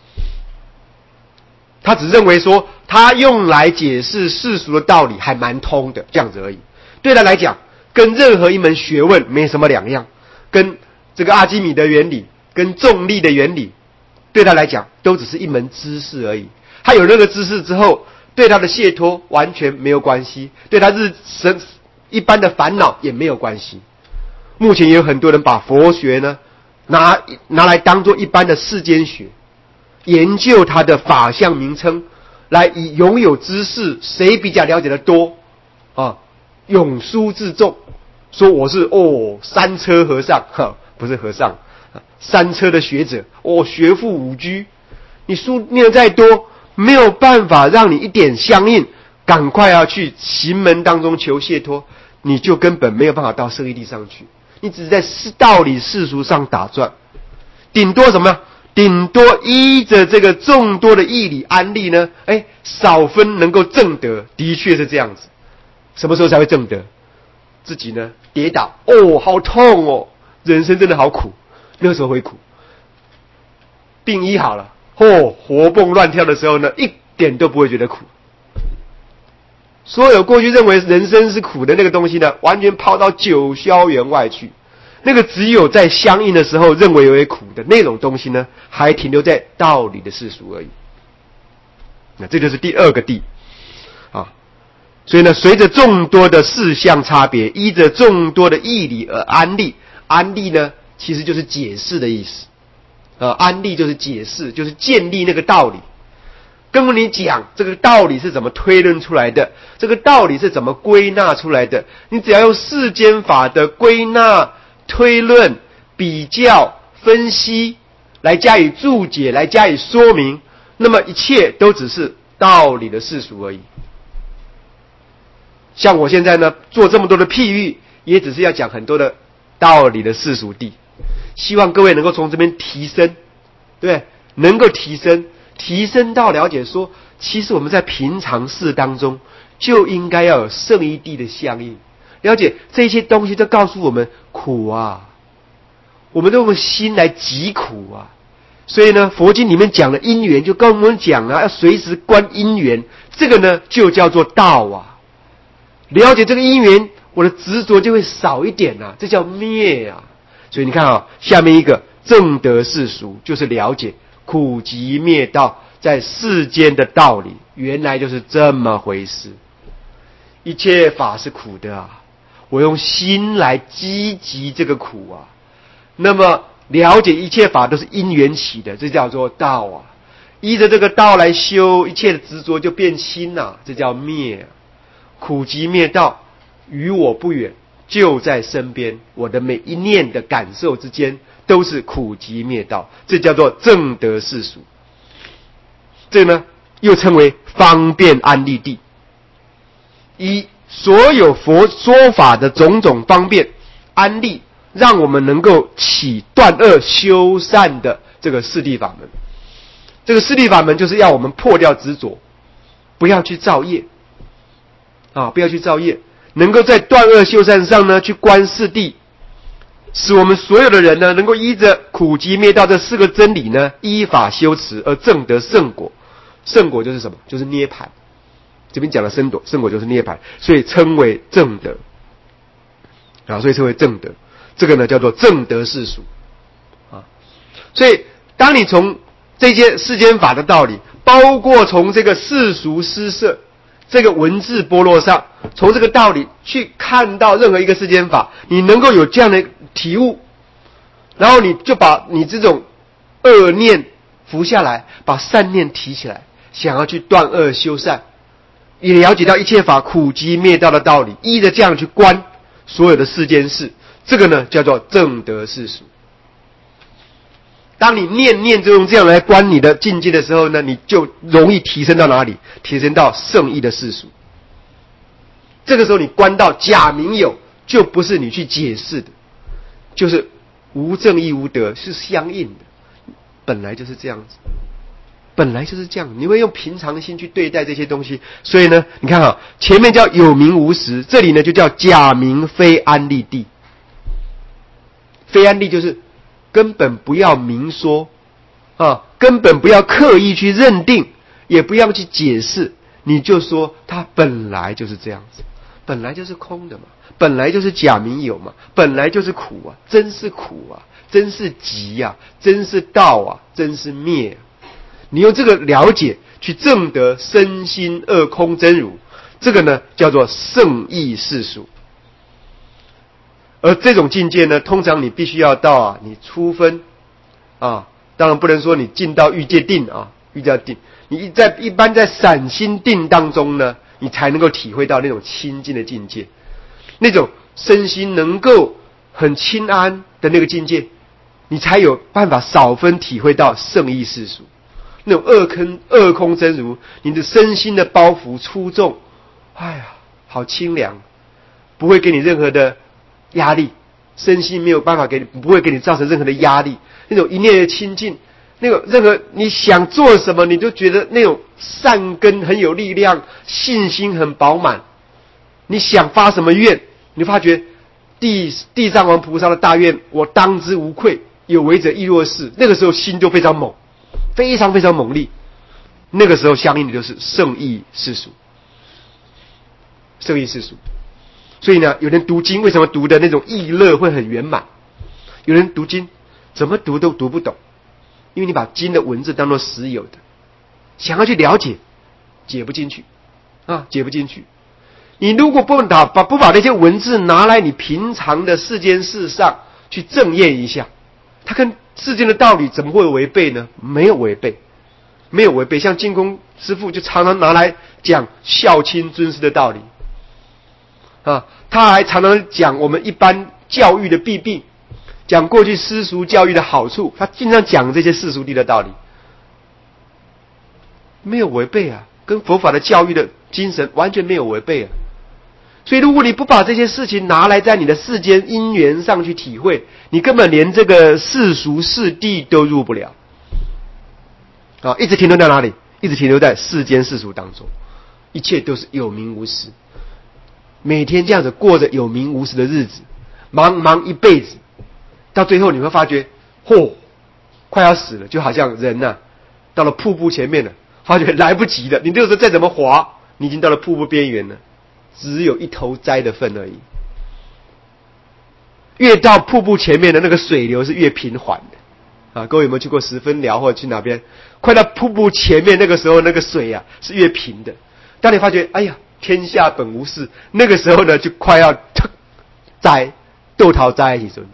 他只认为说他用来解释世俗的道理还蛮通的，这样子而已。对他来讲跟任何一门学问没什么两样，跟这个阿基米德原理跟重力的原理对他来讲都只是一门知识而已。他有那个知识之后，对他的解脱完全没有关系，对他日生一般的烦恼也没有关系。目前也有很多人把佛学呢拿拿来当做一般的世间学，研究它的法相名称，来以拥有知识谁比较了解的多啊，咏书自重，说我是哦三车和尚，哈，不是和尚，三车的学者，哦学富五车。你书念得再多，没有办法让你一点相应，赶快要去行门当中求解脱，你就根本没有办法到圣义地上去，你只是在道理世俗上打转，顶多什么？顶多依着这个众多的义理安利呢，哎，少分能够证得，的确是这样子。什么时候才会证得？自己呢跌倒，哦，好痛哦，人生真的好苦，那时候会苦。病医好了，哦，活蹦乱跳的时候呢，一点都不会觉得苦。所有过去认为人生是苦的那个东西呢，完全抛到九霄员外去。那个只有在相应的时候认为为苦的那种东西呢，还停留在道理的世俗而已。那这就是第二个谛啊。所以呢，随着众多的事项差别，依着众多的义理而安立。安立呢，其实就是解释的意思。呃，安立就是解释，就是建立那个道理。跟你讲这个道理是怎么推论出来的，这个道理是怎么归纳出来的。你只要用世间法的归纳、推论、比较、分析来加以注解，来加以说明，那么一切都只是道理的世俗而已。像我现在呢做这么多的譬喻，也只是要讲很多的道理的世俗谛，希望各位能够从这边提升，对，能够提升提升到了解说，其实我们在平常事当中就应该要有圣义谛的相应，了解这些东西都告诉我们苦啊，我们都用心来疾苦啊。所以呢，佛经里面讲的因缘，就跟我们讲啊，要随时观因缘，这个呢就叫做道啊。了解这个因缘，我的执着就会少一点啊，这叫灭啊。所以你看啊，下面一个正得世俗，就是了解苦集灭道在世间的道理，原来就是这么回事。一切法是苦的啊，我用心来积集这个苦啊。那么了解一切法都是因缘起的，这叫做道啊。依着这个道来修，一切的执着就变轻啊，这叫灭啊。 苦集灭道与我不远，就在身边，我的每一念的感受之间都是苦集灭道，这叫做正得世俗。这个呢又称为方便安立地，以所有佛说法的种种方便安立，让我们能够起断恶修善的这个四谛法门。这个四谛法门就是要我们破掉执着，不要去造业啊，不要去造业，能够在断恶修善上呢去观四谛，使我们所有的人呢能够依着苦集灭道这四个真理呢依法修持而证得圣果。圣果就是什么？就是涅槃。这边讲的圣果，圣果就是涅槃，所以称为正德啊，所以称为正德。这个呢叫做正德世俗啊。所以当你从这些世间法的道理，包括从这个世俗施设这个文字剥落上，从这个道理去看到任何一个世间法，你能够有这样的体悟，然后你就把你这种恶念伏下来，把善念提起来，想要去断恶修善，也了解到一切法苦集灭道的道理，依着这样去观所有的世间事，这个呢叫做正德世俗。当你念念就用这样来观你的境界的时候呢，你就容易提升到哪里？提升到圣义的世俗。这个时候你观到假名有，就不是你去解释的，就是无正义无德，是相应的，本来就是这样子，本来就是这样。你会用平常的心去对待这些东西，所以呢，你看啊，前面叫有名无实，这里呢就叫假名非安立地。非安立就是根本不要明说啊，根本不要刻意去认定，也不要去解释，你就说它本来就是这样子，本来就是空的嘛，本来就是假名有嘛，本来就是苦啊，真是苦啊，真是集啊，真是道啊，真是灭啊。你用这个了解去证得身心二空真如，这个呢叫做圣义世俗。而这种境界呢，通常你必须要到啊，你初分啊，当然不能说你进到欲界定啊，欲界定，你在一般在散心定当中呢，你才能够体会到那种清净的境界，那种身心能够很清安的那个境界，你才有办法少分体会到圣义世俗。那种二空二空真如，你的身心的包袱粗重，哎呀，好清凉，不会给你任何的压力，身心没有办法给你，不会给你造成任何的压力。那种一念的清净，那种任何你想做什么，你就觉得那种善根很有力量，信心很饱满。你想发什么愿，你发觉地地藏王菩萨的大愿，我当之无愧，有为者亦若是。那个时候心就非常猛，非常非常猛烈。那个时候相应的就是圣义世俗，圣义世俗。所以呢，有人读经为什么读的那种意乐会很圆满？有人读经怎么读都读不懂，因为你把经的文字当作实有的，想要去了解，解不进去啊，解不进去。你如果不把把不把那些文字拿来你平常的世间事上去正验一下，它跟世间的道理怎么会违背呢？没有违背，没有违背。像净空师父就常常拿来讲孝亲尊师的道理啊，他还常常讲我们一般教育的弊病，讲过去私塾教育的好处，他经常讲这些世俗谛的道理，没有违背啊，跟佛法的教育的精神完全没有违背啊。所以如果你不把这些事情拿来在你的世间因缘上去体会，你根本连这个世俗世谛都入不了啊，一直停留在哪里？一直停留在世间世俗当中，一切都是有名无实，每天这样子过着有名无实的日子，忙忙一辈子，到最后你会发觉，嚯，快要死了，就好像人啊，到了瀑布前面了，发觉来不及了，你这个时候再怎么滑，你已经到了瀑布边缘了，只有一头栽的份而已。越到瀑布前面的那个水流是越平缓的啊！各位有没有去过十分寮或者去哪边？快到瀑布前面那个时候，那个水啊是越平的。当你发觉，哎呀，天下本无事，那个时候呢就快要栽豆桃栽起身了。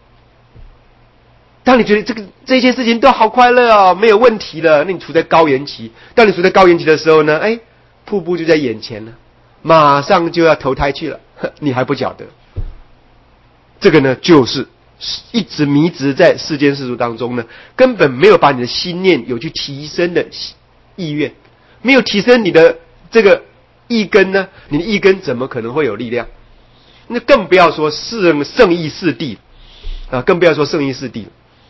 当你觉得这个这些事情都好快乐哦，没有问题了，那你处在高原期。当你处在高原期的时候呢，哎，瀑布就在眼前了。 马上就要投胎去了，你还不晓得。这个呢，就是一直迷执在世间世俗当中呢，根本没有把你的心念有去提升的意愿，没有提升你的这个意根呢，你的意根怎么可能会有力量？那更不要说圣圣意四谛啊，更不要说圣意四谛。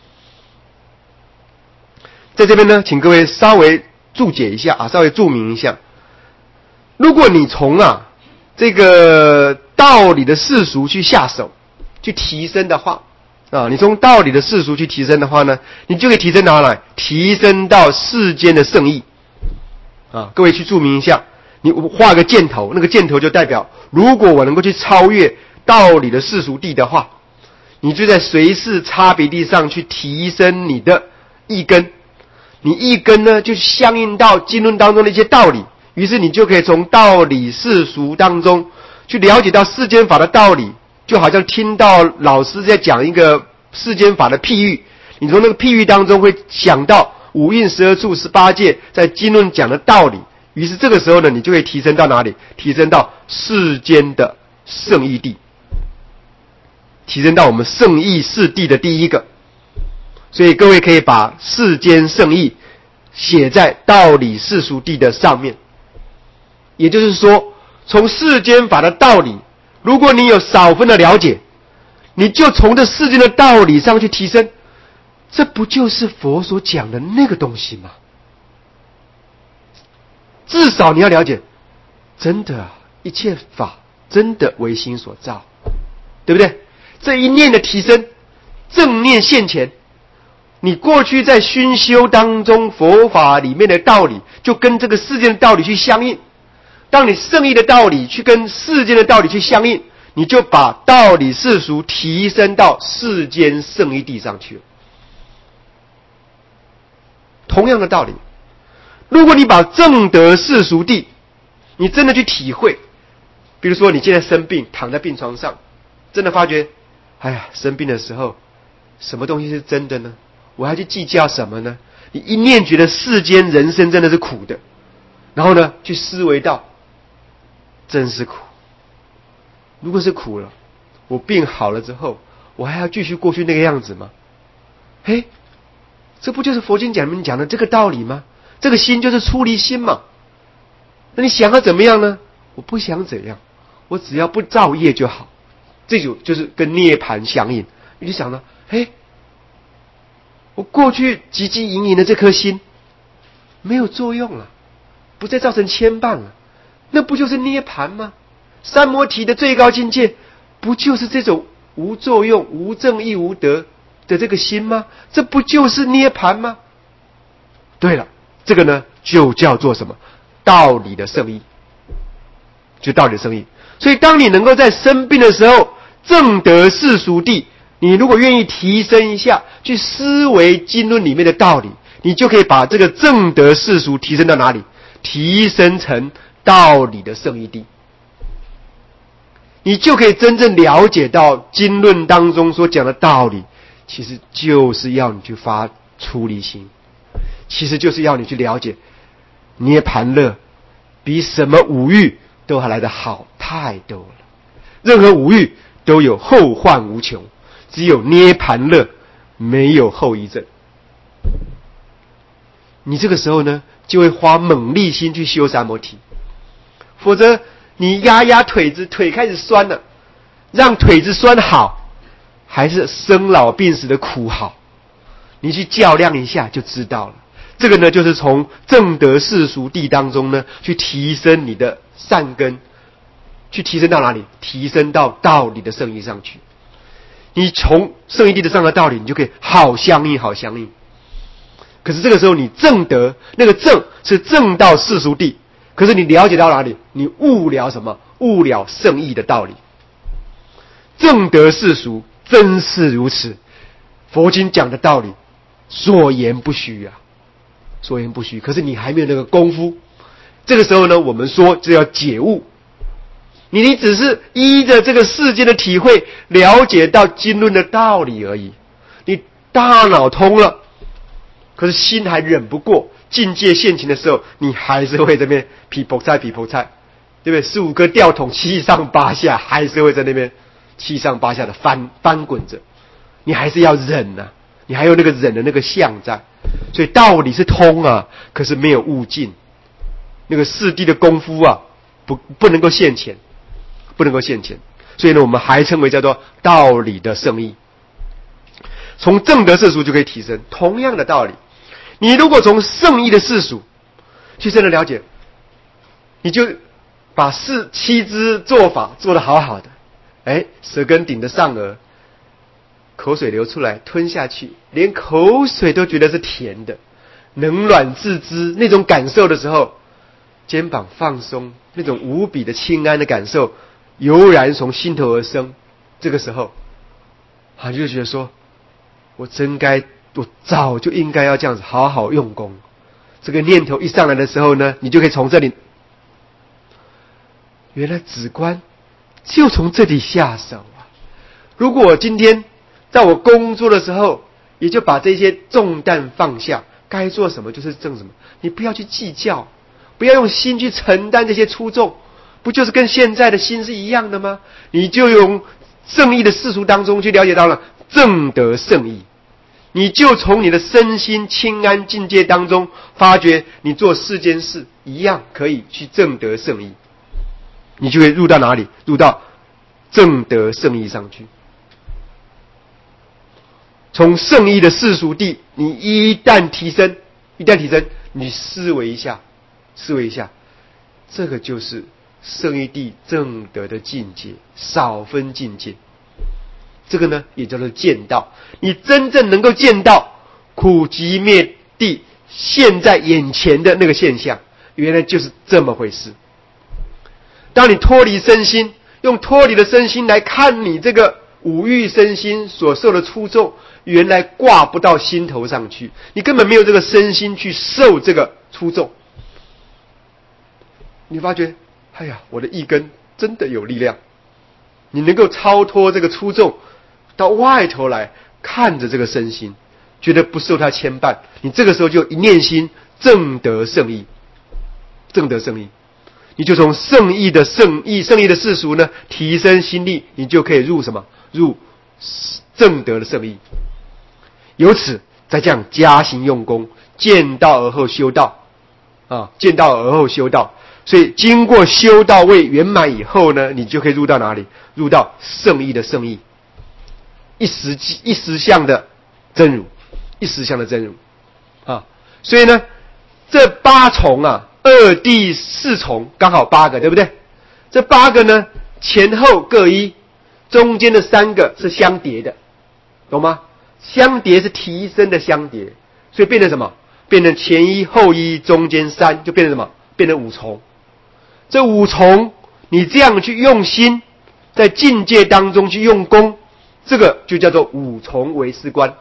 在这边呢，请各位稍微注解一下啊，稍微注明一下。如果你从啊这个道理的世俗去下手，去提升的话啊，你从道理的世俗去提升的话呢，你就可以提升到哪里？提升到世间的圣意啊。各位去注明一下，你画个箭头，那个箭头就代表，如果我能够去超越道理的世俗谛的话，你就在随事差别地上去提升你的意根，你意根呢就相应到经论当中的一些道理，于是你就可以从道理世俗当中去了解到世间法的道理，就好像听到老师在讲一个世间法的譬喻，你从那个譬喻当中会想到五蕴十二处十八界在经论讲的道理，于是这个时候呢，你就会提升到哪里？提升到世间的圣义谛，提升到我们圣义四谛的第一个。所以各位可以把世间圣义写在道理世俗谛的上面，也就是说，从世间法的道理，如果你有少分的了解，你就从这世间的道理上去提升，这不就是佛所讲的那个东西吗？至少你要了解，真的啊，一切法真的唯心所造，对不对？这一念的提升，正念现前，你过去在熏修当中佛法里面的道理，就跟这个世间的道理去相应。当你圣义的道理去跟世间的道理去相应，你就把道理世俗提升到世间圣义谛上去了。同样的道理，如果你把正德世俗谛，你真的去体会，比如说你现在生病，躺在病床上，真的发觉，哎呀，生病的时候，什么东西是真的呢？我还去计较什么呢？你一念觉得世间人生真的是苦的，然后呢，去思维到，真是苦。如果是苦了，我病好了之后，我还要继续过去那个样子吗？嘿，这不就是佛经讲里面讲的这个道理吗？这个心就是出离心嘛。那你想要怎么样呢？我不想怎样，我只要不造业就好。这就就是跟涅槃相应。你就想了，嘿，我过去汲汲营营的这颗心没有作用了，不再造成牵绊了，那不就是涅槃吗？三摩提的最高境界不就是这种无作用无正亦无得的这个心吗？这不就是涅槃吗？对了，这个呢就叫做什么？道理的圣义，就道理的圣义。所以当你能够在生病的时候正得世俗谛，你如果愿意提升一下去思维经论里面的道理，你就可以把这个正得世俗提升到哪里？提升成道理的圣义谛，你就可以真正了解到经论当中所讲的道理，其实就是要你去发出离心，其实就是要你去了解涅槃乐比什么五欲都还来得好太多了。任何五欲都有后患无穷，只有涅槃乐没有后遗症。你这个时候呢，就会花猛力心去修三摩提，否则你压压腿子，腿开始酸了，让腿子酸好，还是生老病死的苦好？你去较量一下就知道了。这个呢，就是从正德世俗谛当中呢，去提升你的善根，去提升到哪里？提升到道理的圣义上去。你从圣义谛的上的道理，你就可以好相应，好相应。可是这个时候，你正德那个正是正到世俗谛。可是你了解到哪里？你悟了什么？悟了圣义的道理。正得世俗，真是如此。佛经讲的道理，所言不虚啊，所言不虚。可是你还没有那个功夫。这个时候呢，我们说这要解悟。你你只是依着这个世间的体会，了解到经论的道理而已。你大脑通了，可是心还忍不过。境界现前的时候，你还是会这边皮婆菜皮婆菜， 对不对？十五颗吊桶七上八下，还是会在那边七上八下的翻翻滚着，你还是要忍啊，你还有那个忍的那个相在，所以道理是通啊，可是没有悟尽，那个四谛的功夫啊，不不能够现前，不能够现前，所以呢，我们还称为叫做道理的圣意。从正德世俗就可以提升，同样的道理，你如果从圣意的世俗去真的了解，你就把四七支做法做得好好的，哎，舌根顶着上颚，口水流出来吞下去，连口水都觉得是甜的，冷暖自知，那种感受的时候，肩膀放松，那种无比的清安的感受油然从心头而生，这个时候啊，就觉得说我真该，我早就应该要这样子好好用功。这个念头一上来的时候呢，你就可以从这里，原来止观就从这里下手啊。如果我今天在我工作的时候，也就把这些重担放下，该做什么就是正什么，你不要去计较，不要用心去承担这些粗重，不就是跟现在的心是一样的吗？你就用圣意的世俗当中去了解到了正德圣意，你就从你的身心清安境界当中发觉，你做世间事一样可以去正德圣意，你就会入到哪里？入到正德圣意上去。从圣意的世俗地，你一旦提升，一旦提升，你思维一下，思维一下，这个就是圣意地正德的境界，少分境界。这个呢，也叫做见道。你真正能够见到苦集灭地现在眼前的那个现象，原来就是这么回事。当你脱离身心，用脱离的身心来看你这个五欲身心所受的粗重，原来挂不到心头上去，你根本没有这个身心去受这个粗重。你发觉，哎呀，我的意根真的有力量，你能够超脱这个粗重，到外头来看着这个身心，觉得不受它牵绊，你这个时候就一念心正得圣意，正得圣意，你就从圣意的圣意圣意的世俗呢提升心力，你就可以入什么？入正德的圣意。由此再这样加行用功，见道而后修道啊，见道而后修道。所以经过修道位圆满以后呢，你就可以入到哪里？入到圣意的圣意，一时一时相的真如，一时相的真如啊。所以呢，这八重啊，二谛四重刚好八个，对不对？这八个呢，前后各一，中间的三个是相叠的，懂吗？相叠是提升的相叠，所以变成什么？变成前一后一中间三，就变成什么？变成五重。这五重你这样去用心，在境界当中去用功，这个就叫做五重唯识观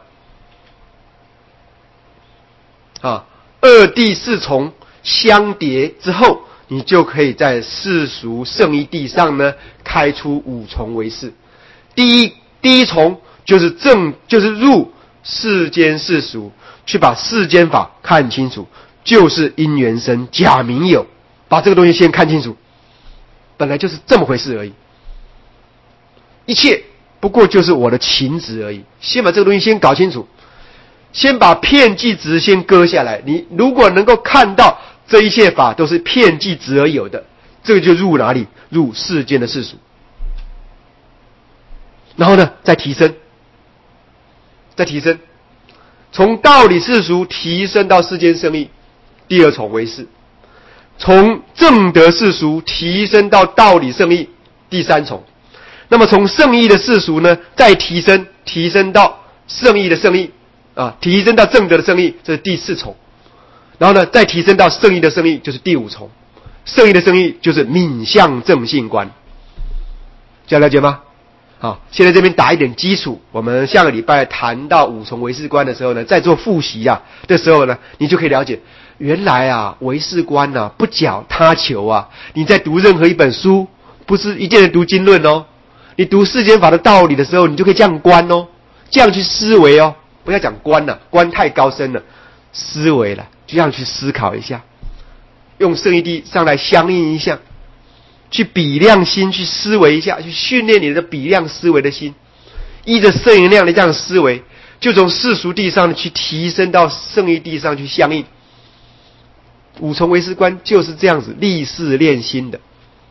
啊。二谛四重相叠之后，你就可以在世俗圣义地上呢开出五重唯识。第一第一重就是正，就是入世间世俗，去把世间法看清楚，就是因缘生假名有，把这个东西先看清楚，本来就是这么回事而已，一切不过就是我的情执而已。先把这个东西先搞清楚，先把片剂执先割下来。你如果能够看到这一切法都是片剂执而有的，这个就入哪里？入世间的世俗。然后呢，再提升，再提升，从道理世俗提升到世间圣义，第二重为是；从正德世俗提升到道理圣义，第三重。那么从圣义的世俗呢，再提升，提升到圣义的圣义啊，提升到正德的圣义，这是第四重。然后呢，再提升到圣义的圣义，就是第五重。圣义的圣义就是泯相正性观，这样了解吗？好，现在这边打一点基础，我们下个礼拜谈到五重唯识观的时候呢，再做复习啊的时候呢，你就可以了解，原来啊唯识观啊不矫他求啊。你在读任何一本书，不是一定的读经论哦，你读世间法的道理的时候，你就可以这样观哦，这样去思维哦，不要讲观了，观太高深了，思维了，就这样去思考一下，用圣义谛上来相应一下， 去比量心，去思维一下，去训练你的比量思维的心，依着圣言量的这样的思维，就从世俗地上去提升到圣义地上去相应。五重唯识观就是这样子立事练心的，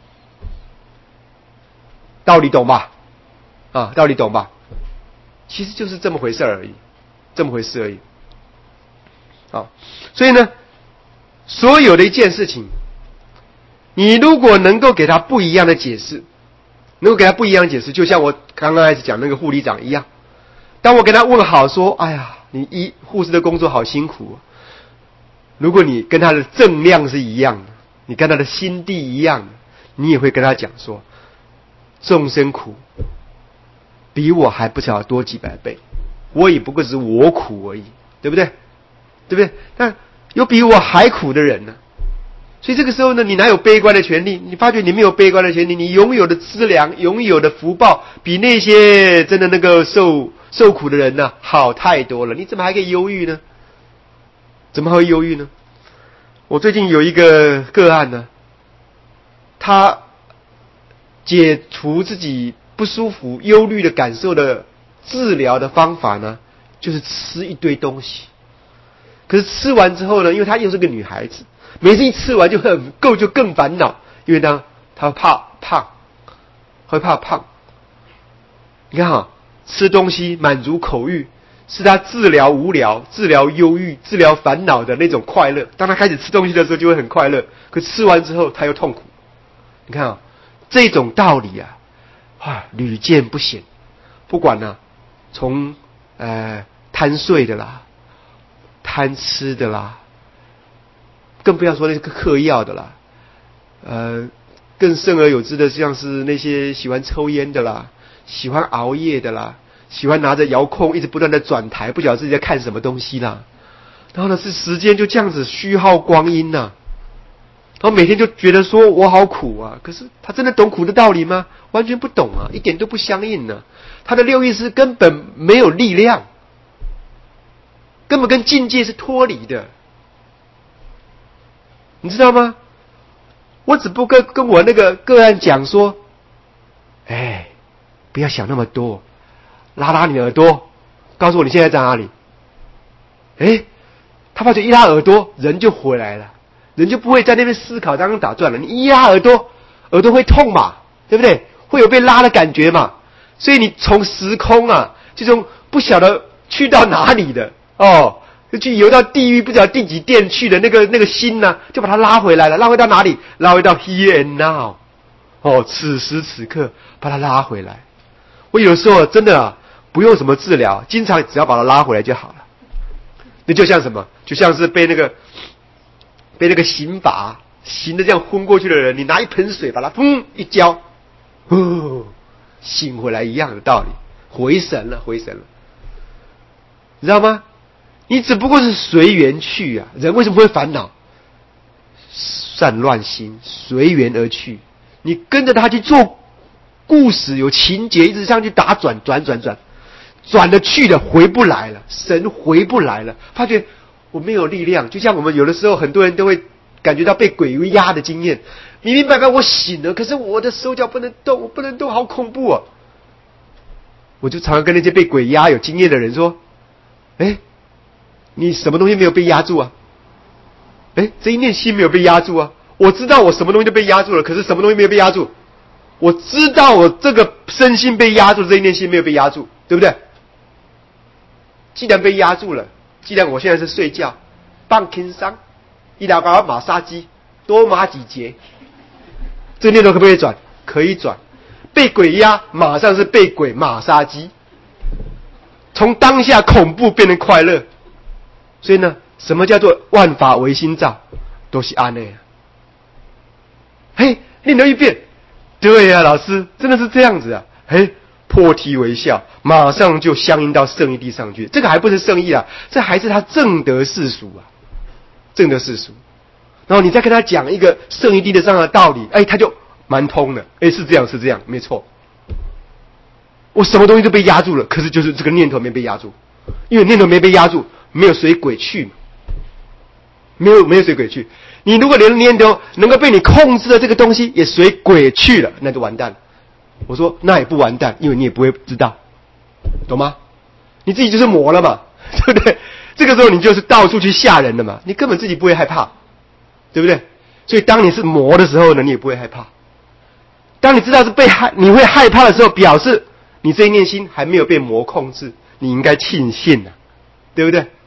道理懂吧？啊，道理懂吧？其实就是这么回事而已，这么回事而已。好，所以呢，所有的一件事情，你如果能够给他不一样的解释，能够给他不一样的解释，就像我刚刚开始讲那个护理长一样，当我跟他问好说，哎呀，你医护士的工作好辛苦，如果你跟他的正量是一样的，你跟他的心地一样的，你也会跟他讲说，众生苦比我还不知道多几百倍，我也不过是我苦而已，对不对？对不对？但有比我还苦的人呢，所以这个时候呢，你哪有悲观的权利？你发觉你没有悲观的权利，你拥有的资粮、拥有的福报，比那些真的那个受受苦的人呢好太多了。你怎么还可以忧郁呢？怎么还会忧郁呢？我最近有一个个案呢，他解除自己不舒服、忧虑的感受的治疗的方法呢，就是吃一堆东西。可是吃完之后呢，因为她又是个女孩子，每次一吃完就很够，就更烦恼，因为呢，她怕胖，会怕胖。你看哈，吃东西满足口欲，是她治疗无聊、治疗忧郁、治疗烦恼的那种快乐。当她开始吃东西的时候，就会很快乐，可吃完之后，她又痛苦。你看啊，这种道理啊，啊，屡见不鲜。不管呢、啊，从呃贪睡的啦。贪吃的啦，更不要说那个嗑药的啦，呃，更甚而有之的，像是那些喜欢抽烟的啦，喜欢熬夜的啦，喜欢拿着遥控一直不断的转台，不晓得自己在看什么东西啦。然后呢，是时间就这样子虚耗光阴呐、啊，然后每天就觉得说我好苦啊，可是他真的懂苦的道理吗？完全不懂啊，一点都不相应呢、啊。他的六意识根本没有力量。根本跟境界是脱离的，你知道吗？我只不过跟我那个个案讲说，哎，不要想那么多，拉拉你的耳朵，告诉我你现在在哪里。哎，他发觉一拉耳朵，人就回来了，人就不会在那边思考当中打转了。你一拉耳朵，耳朵会痛嘛，对不对？会有被拉的感觉嘛。所以你从时空啊，这种不晓得去到哪里的。哦，就去游到地狱不知道第几殿去的那个那个心呢、啊，就把它拉回来了，拉回到哪里？拉回到 here and now， 哦，此时此刻把它拉回来。我有时候真的啊，不用什么治疗，经常只要把它拉回来就好了。那就像什么？就像是被那个被那个刑法刑的这样昏过去的人，你拿一盆水把它砰一浇，哦，醒回来一样的道理，回神了，回神了，你知道吗？你只不过是随缘去啊，人为什么会烦恼？散乱心，随缘而去。你跟着他去做故事，有情节，一直上去打转，转转转，转了去了，回不来了，神回不来了，发觉我没有力量。就像我们有的时候，很多人都会感觉到被鬼压的经验，明明白白我醒了，可是我的手脚不能动，我不能动，好恐怖啊！我就常常跟那些被鬼压有经验的人说，哎，你什么东西没有被压住啊？哎，这一念心没有被压住啊！我知道我什么东西都被压住了，可是什么东西没有被压住？我知道我这个身心被压住，这一念心没有被压住，对不对？既然被压住了，既然我现在是睡觉，放轻松，一两把马杀鸡，多马几节，这个念头可不可以转？可以转。被鬼压，马上是被鬼马杀鸡，从当下恐怖变成快乐。所以呢，什么叫做万法唯心造？都是安内。嘿，念头一变，对呀、啊，老师真的是这样子啊！嘿，破涕为笑，马上就相应到圣义地上去。这个还不是圣义啊，这还是他正得世俗啊，正得世俗。然后你再跟他讲一个圣义地的上的道理，哎，他就蛮通的。哎，是这样，是这样，没错。我什么东西都被压住了，可是就是这个念头没被压住，因为念头没被压住，没有随鬼去，没有没有随鬼去。 你如果连念头能够被你控制的这个东西也随鬼去了，那就完蛋了。我说那也不完蛋，因为你也不会知道，懂吗？你自己就是魔了嘛，对不对？这个时候你就是到处去吓人了嘛，你根本自己不会害怕，对不对？所以当你是魔的时候呢，你也不会害怕。当你知道是被害，你会害怕的时候，表示你这一念心还没有被魔控制，你应该庆幸啊，对不对？